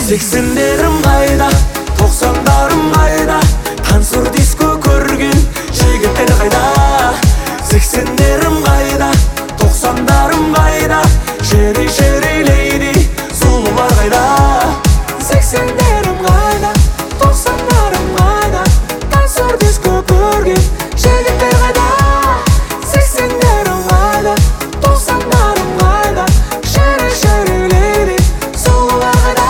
Сексендерім қайда, тоқсандарым қайда, танцор диско көрген жігіттер қайда. Сексендерім қайда, тоқсандарым қайда, шери шери лейди сұлулар қайда. Сексендерім қайда, тоқсандарым қайда, танцор диско көрген жігіттер қайда. Сексендерім қайда, тоқсандарым қайда, шери шери лейди сұлулар қайда.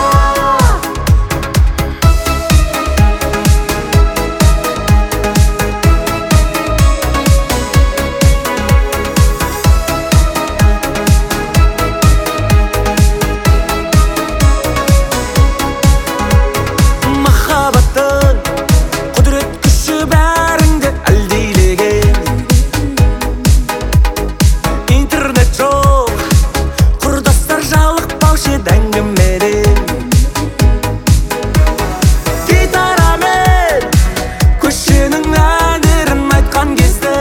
Махаббаттың құдірет күші бәріңді әлдилеген. Интернет жоқ, құрдастар жалықпаушы әңгімеден. Гитарамен көшенің әндерін айтқан кезде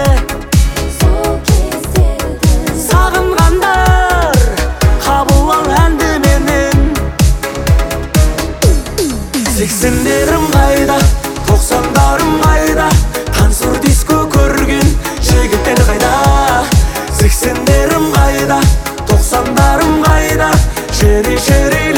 сағынғандар қабыл ал әнді менен. Сексендерім қайда, тоқсандарым қайда, танцор диско көрген жігіттер қайда. Сексендерім қайда, тоқсандарым қайда, шери шери